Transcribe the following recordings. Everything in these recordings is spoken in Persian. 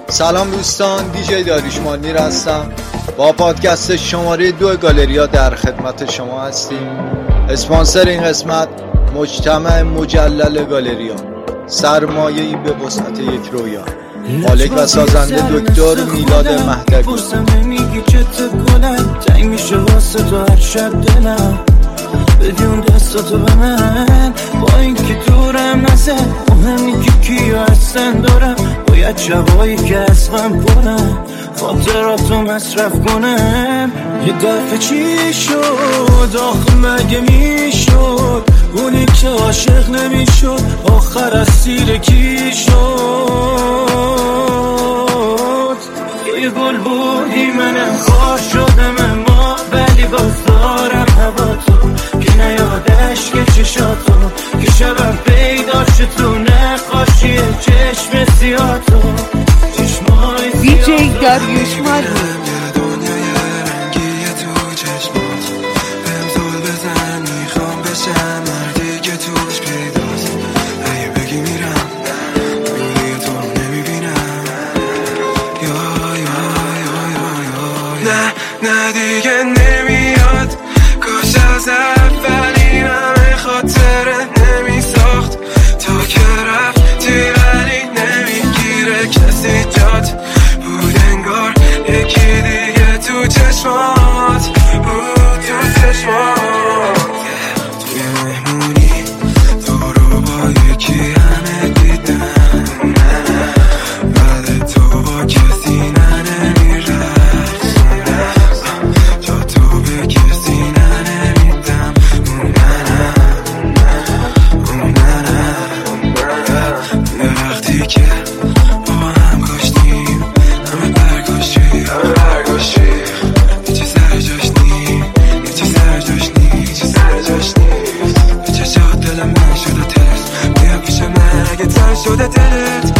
سلام دوستان، دیجی داریوش مانیر هستم. با پادکست شماره 2 گالریا در خدمت شما هستیم. اسپانسر این قسمت مجتمع مجلل گالریا، سرمایه‌ای به وسعت یک رویا. مالک و سازنده دکتر میلاد مهدوی. میگی چت گلم تنگ میشه واسه تو هر شب دلم، بدون دستاتو به من با این که دورم نزد. مهمی که کیو هستن دارم، باید شبایی که از غم پرم خاطراتو مصرف کنم. یه دفعه چی شد آخه مگه میشد اونی که عاشق نمیشد آخر اسیر کی شد؟ یه گل بودی منم خار شدم اما ولی باز دارم هوا تو که نیادش که چشاتو که شبم پیدا شد تو نقاشی چشم سیاتو چشمای دیجی داریوش مانیر. نه دیگه نمیاد، کاش از اولین همه خاطره نمی ساخت. تو که رفتی ولی نمیگیره کسی جات بود، انگار یکی دیگه تو چشمات بود، تو چشمات. توی مهمونی تو رو با یکی همه دیدن، بعد تو با کسی شده دلت.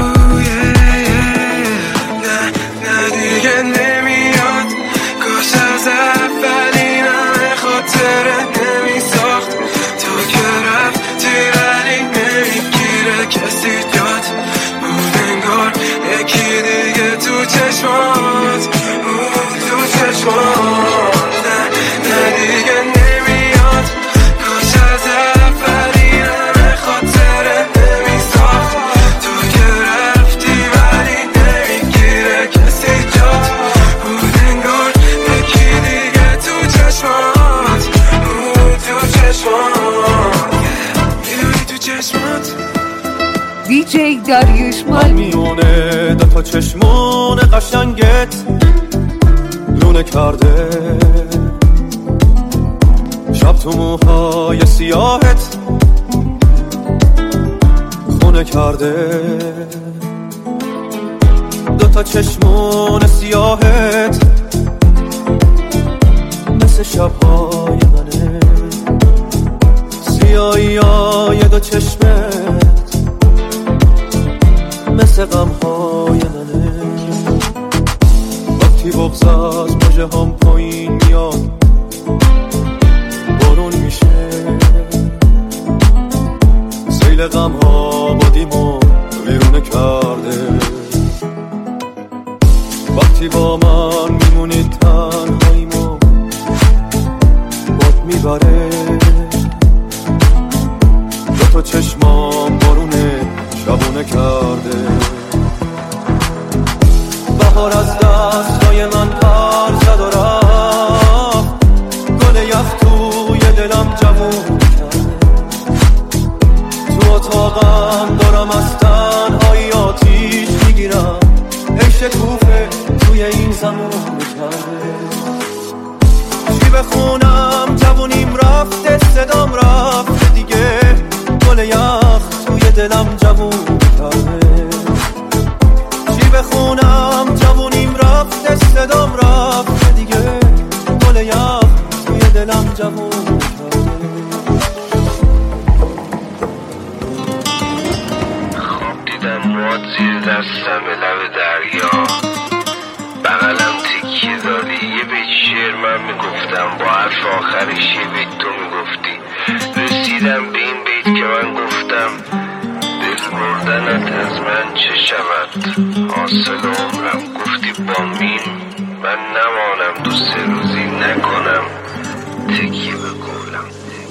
نه دیگه نمیاد، کاش از اولین همه خاطره نمی ساخت. تو که رفتی ولی نمیگیره کسی جات بود، انگار یکی دیگه تو چشمات بود، تو چشمات. نه دیگه نمیاد، کاش از اولین همه خاطره نمی ساخت. تو که رفتی ولی نمیگیره کسی جات بود، انگار یکی دیگه تو چشمات بود، تو چشمات. میدونی تو چشمات دیجی داریوش مانیر. میونه دوتا چشمون قشنگت لونه کرده، شب تو موهای سیاهت خونه کرده. دوتا چشمون سیاهت مثل شبهای منه، سیاهی های دو چشمت مثل غمهای منه. وقتی بغض از مژه هم پایین میاد بارون میشه، سیل غمها بادیمو ویرونه کرده. وقتی با من میمونی تنهاییمو باد میبره، دوتا چشمام بارونه شبونه کرده. بهار از دستای من پر زد و رفت، گل یخ توی دلم جوون کرده. تو اتاقم دارم از تنهایی آتیش میگیرم، ای شکوفه توی این زمان کرده. چی بخونم جوونیم رفته، صدام رفته دیگه، گل یخ توی دلم جوون کرده. چی بخونم جوونیم رفته، صدام رفته دیگه، گل یخ توی دلم جوون کرده. خواب دیدم مواد زیر دستم به لب دریا، بغلم تکیه دادی یه بیت شعر من میگفتم، با حرف آخرش یه بیت تو میگفتی. رسیدم به این بیت که من گفتم دل بردنت از من چه شود؟ حاصل عمرم گفتی با مین من نمانم، 2-3 روزی نکنم تکیه به قولم.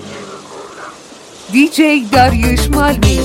دیجی داریوش مالمی.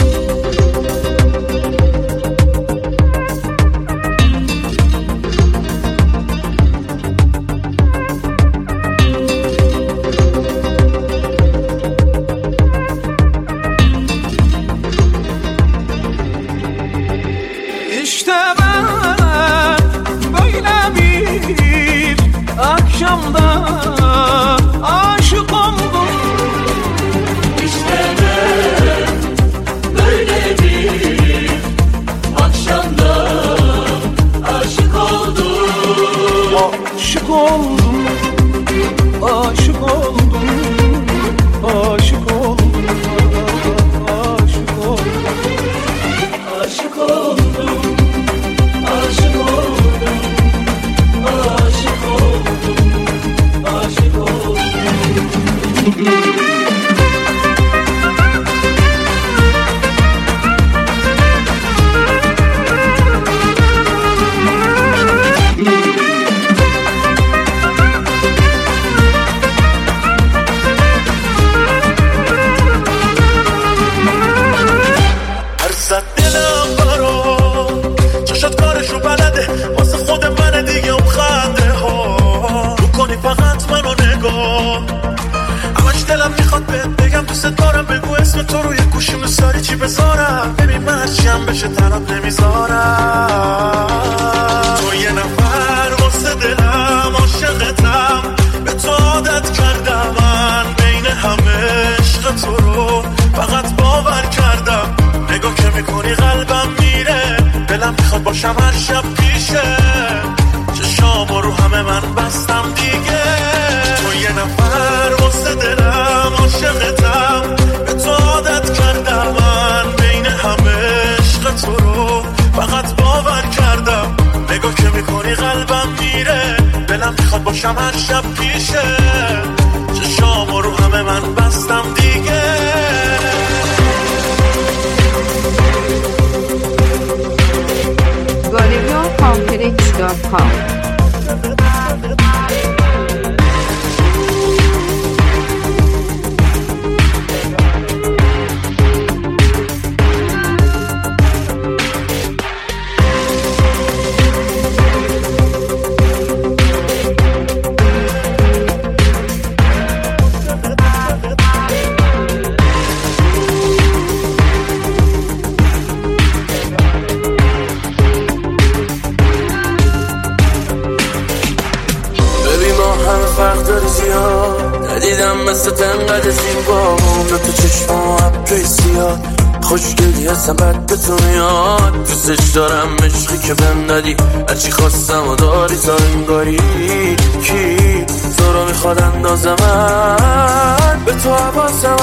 بشه طرف نمیذارم. تو یه نفر واسه دلم عاشقتم، به تو عادت کردم، من بین همه عشق تو رو فقط باور کردم. نگاه که میکنی قلبم میره، دلم میخواد باشم هر شب پیشه، چشامو رو همه من بستم دیگه. تو یه نفر واسه دلم عاشقتم، به تو عادت کردم، من بین همه تو رو فقط باور کردم. نگاه که میکنی قلبم میره، دلم میخواد باشم هر شب پیشه، چشامو رو همه من بستم دیگه. galeriacomplex.com. ندیدم مثل تنقدر زیبا، اون تو چشمام ابری زیاد، خوشگلی هستم بد به تو میاد. دوستش دارم عشقی که بهم دادی، هرچی خواستم و داری تا انگاری. کی تو رو میخواد اندازه من، به تو حواسم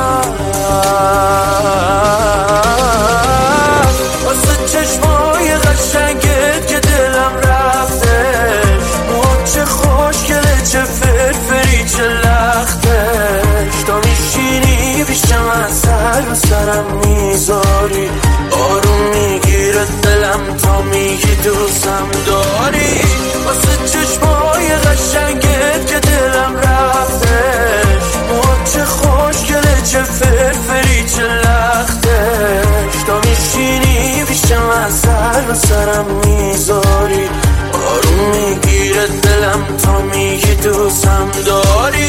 واسه چشمای قشنگت که دلم رفتش. چه خوشگله چه فرفری چه لختش، تا میشینی پیشم از سر و سرم میذاری، آروم میگیره دلم تا میگی دوستم داری. واسه چشمای قشنگت که دلم رفتش، چه خوشگله چه فرفری چه لختش، تا میشینی پیشم از سر و سرم میذاری، آروم میگیره دلم تا میگی دوستم داری.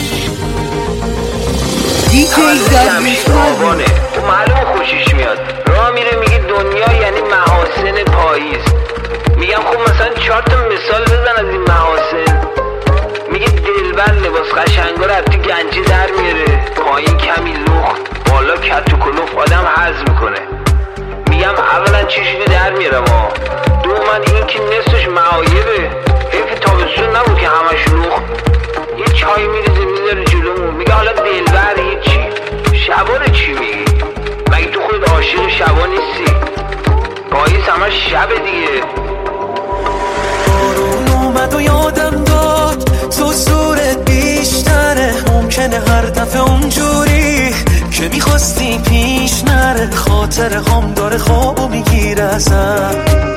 همیشه آبانه تو معلوم خوشش میاد، راه میره میگه دنیا یعنی محاسن پاییز. میگم خب مثلا 4 تا مثال بزن از این محاسن. میگه دلبر لباس قشنگا رو تو گنجی در میاره، پایین کمی لخت، بالا کت و کلوف آدم هضم میکنه. میگم اولا چشمی در میارم ها، دوما این که نصفش معایبه. حیف تابستون نبود که همش لخت. یه چای میریزه میذاره جلومون، میگه حالا دلبر هیچی. شبا رو چی میگی؟ مگه تو خود عاشق شبا نیستی؟ پاییز همش شب دیگه. بارون اومد و یادم داد تو زورت بیشتره، ممکنه هر دفعه اونجوری که میخواستی پیش نره. بهتره، خاطر هم داره خوابو میگیره ازم.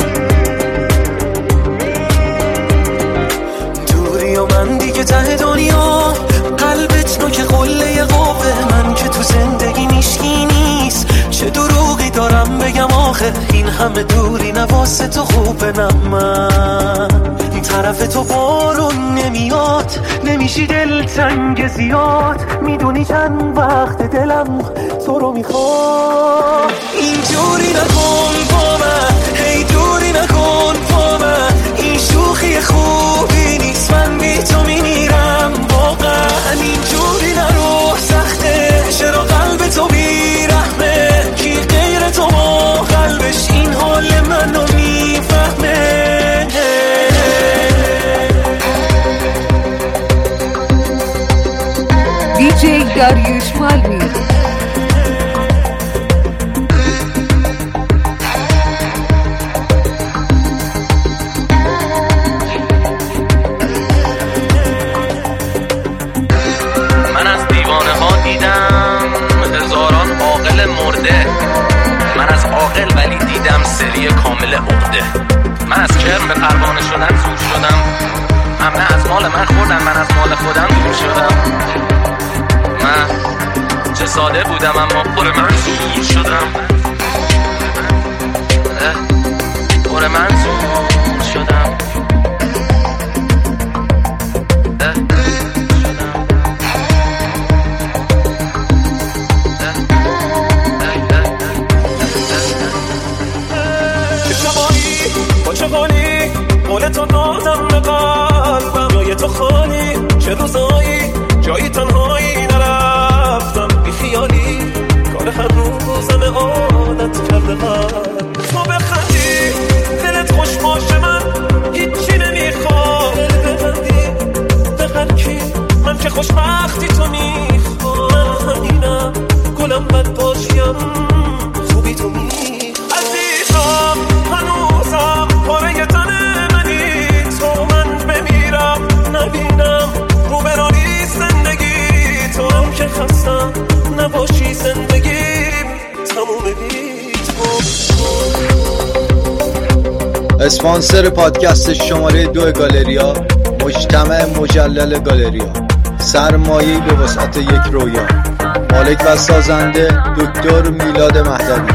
دوری و من دیگه ته دنیا، قلبت نوک قله قوه من که تو زندگی میشکی نیست. چه دروغی دارم بگم آخه، این همه دوری نواسه تو خوبه. نه من این طرف تو بارون نمیاد، نمیشی دلتنگ زیاد. میدونی چند وقت دلم تو رو میخواد. اینجوری نکن با من، هی دوری نکن با من. این شوخی خوبی نیست، من بی تو میمیرم واقعا. اینجوری نرو سخته، چرا قلب تو بیرحمه؟ کی غیر تو با قلبش این حال منو میفهمه؟ دیجی داریوش مالمی. من از دیوانه ها دیدم هزاران عاقل مرده. من از عاقل ولی دیدم سری کامل عقده. من از کرم به پروانه شدن زور شدم. همه از مال من خوردن، من از مال خودم دور شدم. من چه ساده بودم اما پر من زور شدم. پر من زور شدم. چه حالی قول تو دادم به قلبم، جای تو خالی چه روزایی جایی تنهایی نرفتم. بی خیالی کار هر روزم عادت کرده قلب. تو بخندی دلت خوش باشه، من هیچی نمیخوام. دل ببندی به هر کی، من که خوشبختی تو میخوام. من همینم گلم بد باشیم، خوبی تو عزیزم هنوزم پاره تن منی. تو من بمیرم نبینم روبرانی زندگی. تو هم که خستم نباشی زندگیم تموم بی تو. اسپانسر پادکست شماره 2 گالریا، مجتمع مجلل گالریا، سرمایه‌ای به وسعت یک رویا. مالک و سازنده دکتر میلاد مهدوی.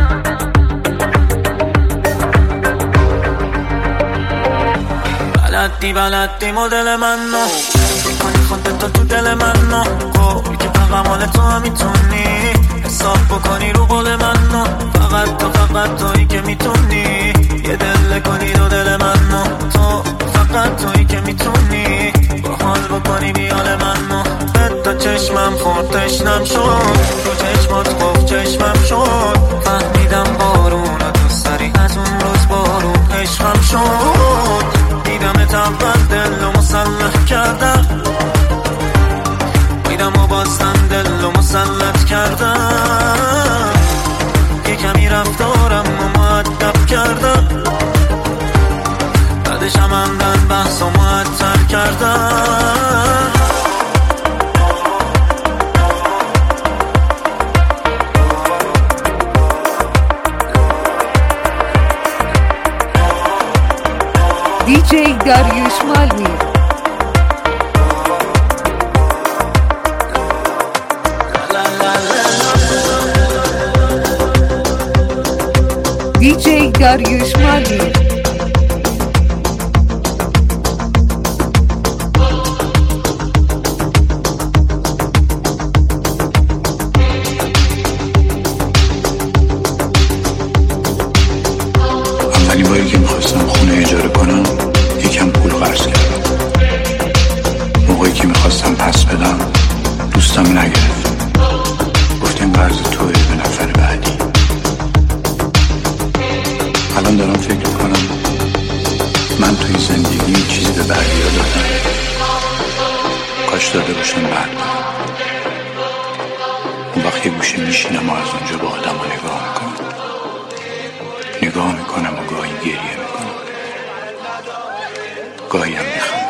بلدی مدل من نو کنی خودتو تو دل من نو گوی که فقط مال تو هم میتونی حساب بکنی رو قول من نو. فقط تویی که میتونی یه دل کنی دو دل من نو. تو فقط تویی که میتونی با حال بکنی بیال من نو. تا چشمم خورد تشنم شد، تو چشمات خوف چشمم شد. فهمیدم بارون تو سری از اون روز بارون عشقم شد. دیدم اول دل و مسلح کردم، دیدم و بازم دل و مسلط کردم. یه کمی رفتارم و مؤدب کردم، بعدش هم همدن بحث و معطل کردم. دیجی داریوش مالمی. دیجی داریوش مالمی. اولین باری که میخواستم خونه اجاره کنم یکم پول قرض کردم. موقعی که میخواستم پس بدم دوستم نگرفت، گفت این قرض توی به نفر بعدی. الان دارم فکر میکنم من توی زندگی چیزی به بعدی ها دادم، کاش داده باشم بعد. اون وقت یه گوشه میشینم و از اونجا با آدم ها نگاه میکنم و گاهی گریه میکنم، گاهی هم میخوام.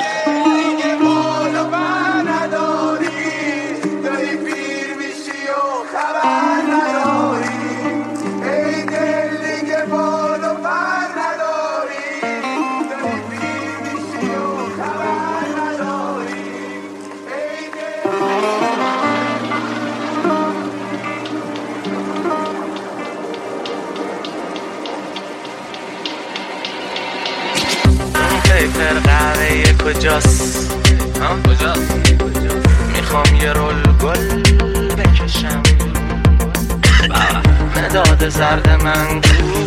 پیپر قهوه کجاست؟ کجاست؟ میخوام یه رول گل بکشم مداد زرد من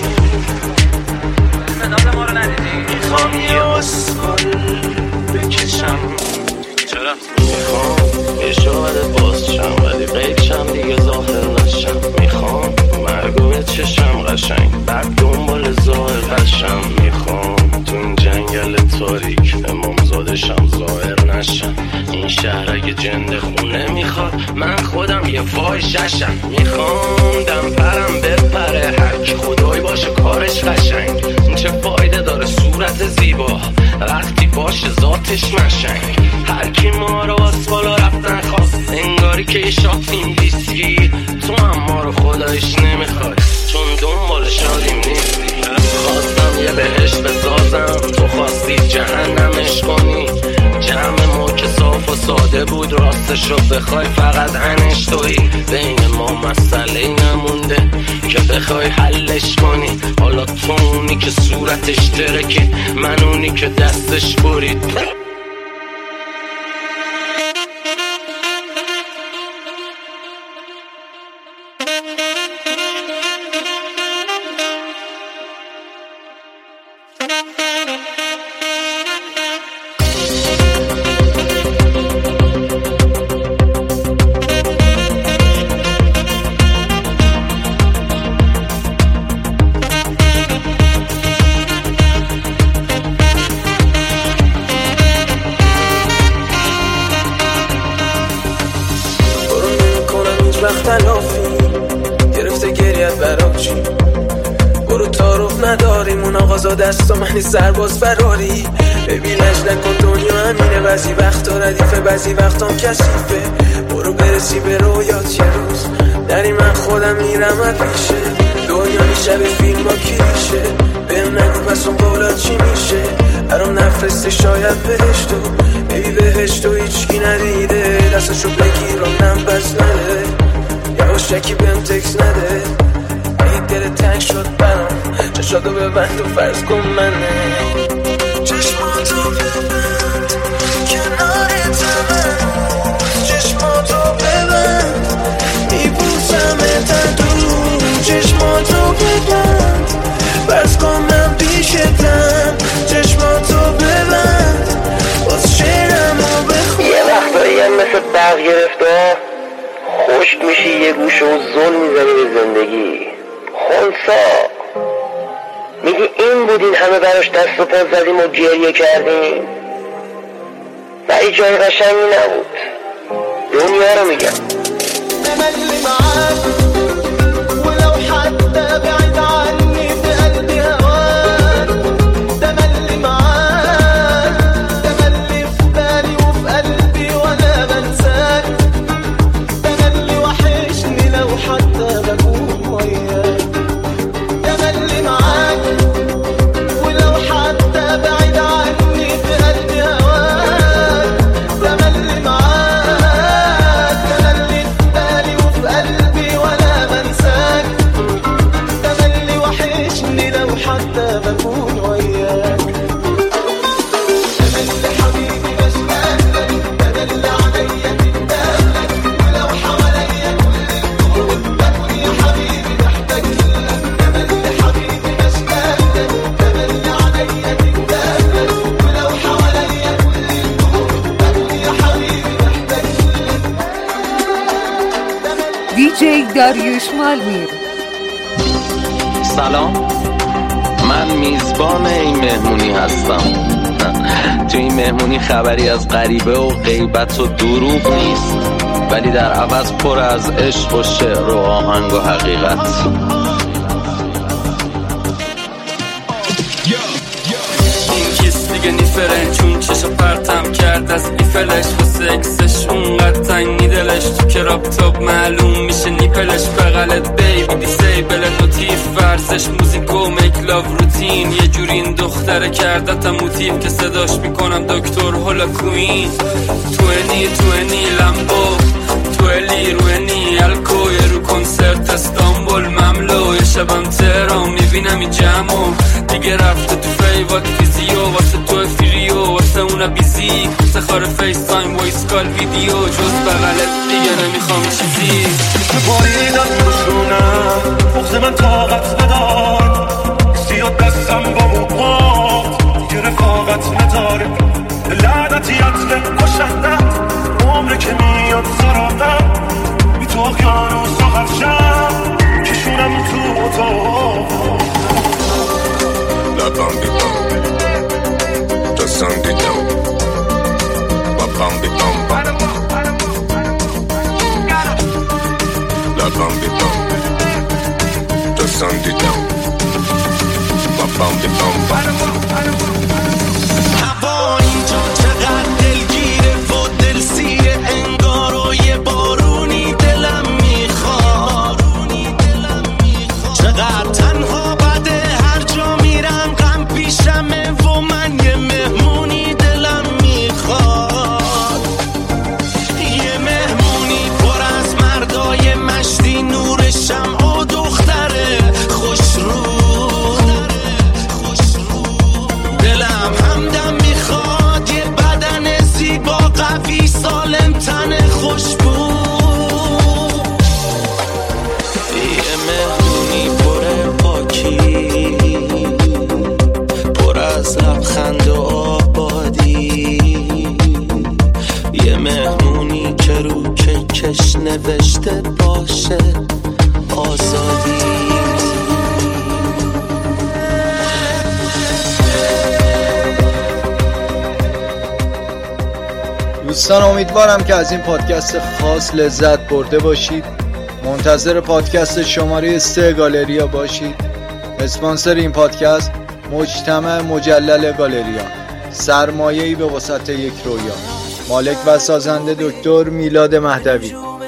مداد ما رو ندیدی؟ میخوام یه اسکل بکشم چرا؟ میخوام یه شاید باز شم ولی قید شم دیگه ظاهر نشم میخوام مرگوه چشم قشنگ بعد دنبال ظاهر قشم میخوام تو این جنگل تاریک امامزادشم ظاهر نشم این شهر اگه جنده خونه میخواد من خودم یه فاحشه‌شم میخوام دم پرم بپره هرکی خدای باشه کارش قشنگ این چه فایده داره صورت زیبا وقتی باشه ذاتش مشنگ هرکی ما رو از بالا رفتن خواست انگاری که یه شاتیم ویسکی تو هم ما رو خدایش نمیخواد چون دنبال شادیم نیستی خواستم یه بهشت بسازم تو خواستی جهنمش کنی جمع ما که صاف و ساده بود راستشو بخوای فقط انش توی بین ما مسئله نمونده که بخوای حلش کنی حالا تو اونی که صورتش ترکی من اونی که دستش برید گرفته گریت برام چی برو تعارف نداریم اون آقازا دست و منی سرباز فراری ببینش نکن دنیا همینه بعضی وقتا ردیفه بعضی وقتام کثیفه برو برسی به رویات یه روز نری من خودم میرم پیشه دنیا میشه به فیلم ها کلیشه بهم نگو پس اون قولات چی میشه برام نفرسته شاید بهشتو ببی بهشتو هیچکی ندیده دستشو بگیرم نم پس نده یواشکی بهم تکس نده ای دل تنگ شد برام چشاتو ببند و فرض کن منه چشماتو ببند کنارتم چشماتو ببند میبوسمت دور چشماتو ببند فرض کن من پیشتم چشماتو ببند باز شعرمو بخون یه وقتایی هم مثل برق گرفته خشک میشی یه گوشه و زل میزنی به زندگی خونسا میگی این بودین همه براش دست و پا زدیم و گریه کردیم ولی جای قشنگی نبود دنیا رو میگم تملي معاك ولو حتى بعيد عني في قلبي هواك تملي معاك تملي في بالي وفي قلبي ولا بنساك تملي وحشني لو حتى بكون وياك تملي معاك ولو حتى بعيد عني في قلبي هواك تملي معاك تملي في بالي وفي قلبي ولا بنساك تملي وحشني لو حتى بكون وياك تملي حبيبي بشتاق لك تدل عليا تندهلك ولو حواليا كل الكون بكون يا حبيبي محتاج لك تملي حبيبي بشتاق لك تدل عليا تندهلك ولو حواليا كل الكون بكون يا حبيبي محتاج لك دیجی داریوش مالمیر. سلام من میزبان این مهمونی هستم تو این مهمونی خبری از غریبه و غیبت و دروغ نیست ولی در عوض پر از عشق و شعر و آهنگ و حقیقت این کس دیگه نیفرن چون چشا پرتم کرد از ایفلش و سکسش اونقدر تنگی دلش تو کراپ تاپ معلوم میشه نیپلش بغلت بیبی دیسیبل نوتیف ورزش موزیک و میک لاو روتین یه جوری این دختره کردتم موتیف که صداش میکنم دکتر هولا کوین توینی لمبو تولی روینی الکو یه رو کنسرت استانبول مملو یه شبم تهران میبینم این جمعو دیگه رفته تو فیوات فیزیو واسه تو فری مهمونا بیزی سخار فیس تایم وایس کال ویدیو جز بغلت دیگه نمیخوام چیزی باریدم روشونم بغض من طاقت ندار سیاد دستم با موهات یه رفاقت نداره لعنتیت به کشندت عمره که میاد سراغم بی تو اقیانوس و خرشم کشونم تو اتاق لبم بیدم دستم دیدم لبم بیدم لبم بیدم دستم دیدم لبم بیدم هوا اینجا چقدر دلگیره و دلسیره انگار و یه بارونی دلم میخواد چقدر تنها بده هر جا میرم غم پیشمه و من یه مهمونی دلم میخواد یه مهمونی پر از مردای مشتی نور شمع و دختره خوش رو دلم همدم میخواد یه بدن زیبا قوی سالم تن خوشبو یه مهمونی پر پاکی پر از لبخند و آبادی یه مهمونی که رو کش نوشته باشه آزادی دوستان امیدوارم که از این پادکست خاص لذت برده باشید. منتظر پادکست شماره 3 گالریا باشید. اسپانسر این پادکست مجتمع مجلل گالریا، سرمایه‌ای به وسط یک رویا. مالک و سازنده دکتر میلاد مهدوی.